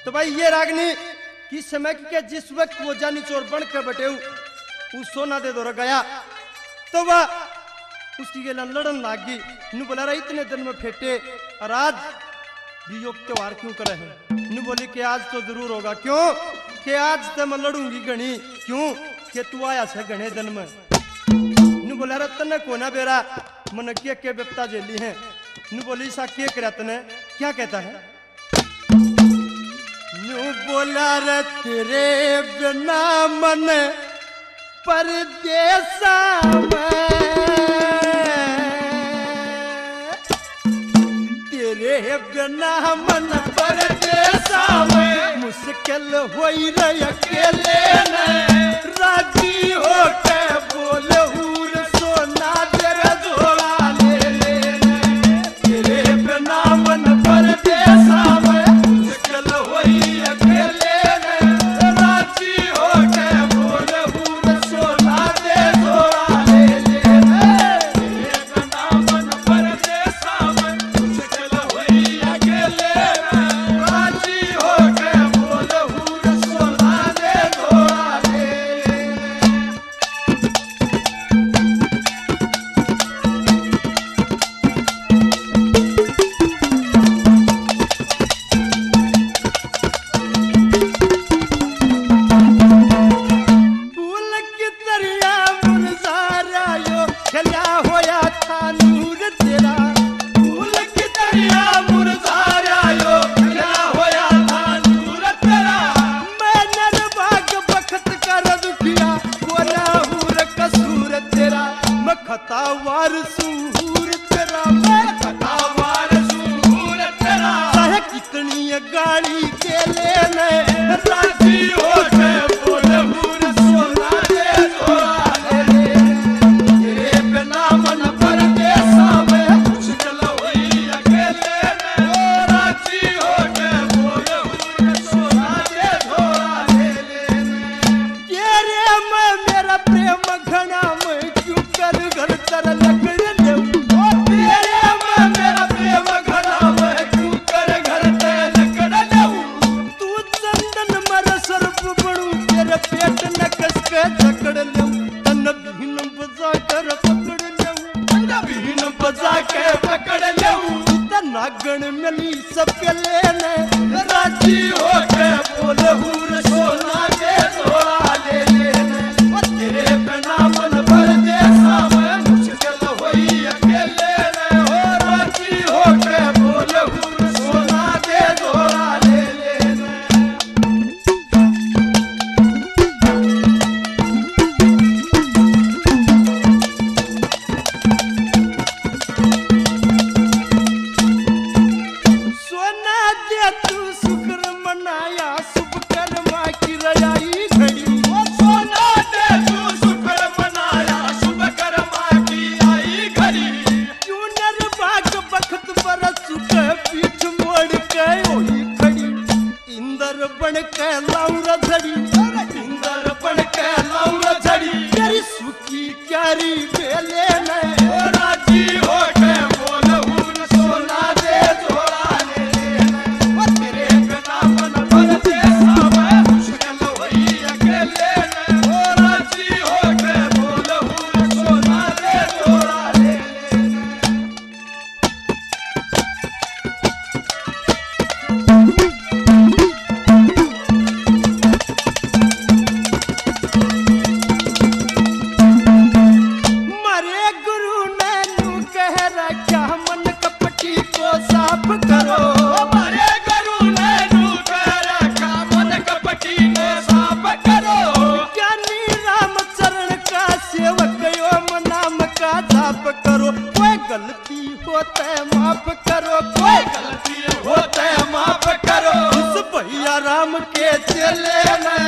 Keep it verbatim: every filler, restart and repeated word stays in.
तो भाई ये रागनी किस समय के जिस वक्त वो जानी चोर बन के बटे उस सोना दे दो गया तो वह उसकी गेला लड़न लागी। नु बोला रहा इतने दिन में फेटे और आज वियोग त्योहार क्यों करे हैं? नु बोली कि आज तो जरूर होगा। क्यों कि आज तो मैं लड़ूंगी गणी। क्यों कि तू आया से गणे दिन में। नु बोला रहा तने कोना बेरा मन के के बेपता जेली है। नु बोली सा के करे तने क्या कहता है? नु बोला रे तेरे बिना मन परदेसा में तेरे बिना मन परदेसा में मुश्किल होई रे अकेले ने राजी होके बोले हूर सोना तेरा झोला ले ले तेरे बिना मन परदेसा में मुश्किल होई अकेले ने राजी होके बोले हूर सोना दे झोला ले ले तेरे बिना मन परदेसा में मुश्किल होई अकेले ने राजी होके बोले हूर सोना दे झोला ले ले। फूल की तरिया मुरझाया यो खिला होया था नूर तेरा। फूल की तरिया मुरझाया यो खिला होया था नूर तेरा। मैं नरबाग बखत कर दुखिया कोना हूर कसूर तेरा। मैं खतावार सूर तेरा मैं खतावार सूर तेरा। चाहे कितनी गाड़ी के लेने राजी होके बोले हूर सोना दे झोला ले ले तेरे बिना मन परदेसा में मुश्किल होई अकेले ने राजी होके बोले हूर सोना दे झोला ले ले तेरे में मेरा प्रेम घना में क्यों कर घर तर लकड़ ले तेरे में मेरा प्रेम घना में क्यों कर घर तर लकड़ ले तू चंदन मर सर्प बड़ू तेरे पेट न कस के जकड़ ले तन बिन बजा कर पकड़ ले तन बिन बजा के पकड़ ले नागण मिली सबके लेने राजी होके बोले हूर सोना दे झोला ले लेने तेरे बिना मन परदेसा में मुश्किल होई अकेले ने हो राजी होके बोले हूर सोना दे झोला ले लेने। सोना दे तू शुक्र मनाया शुभ कर्मा की रजाई घड़ी। सोना दे तू शुक्र मनाया शुभ कर्मा की आई घड़ी। क्यों नरबाग बखत बरस चुके पीठ मोड़ के ओही खड़ी। इंदर बन के लौरा झड़ी इंदर बन के लौरा झड़ी तेरी सुखी क्यारी बेले ने राजी होके बोले हूर सोना दे झोला ले ले तेरे बिना मन परदेसा में मुश्किल होई अकेले ने राजी होके बोले हूर सोना दे झोला ले ले। मरे गुरु ने नू कह रखा मन कपटी को साफ करो। मरे गुरु ने नू कह रखा मन कपटी को साफ करो। ज्ञानी राम चरण का सेवक यो नाम का जाप करो। कोई गलती होते माफ करो कोई गलती होते माफ करो। इस भैया राम के चेले ने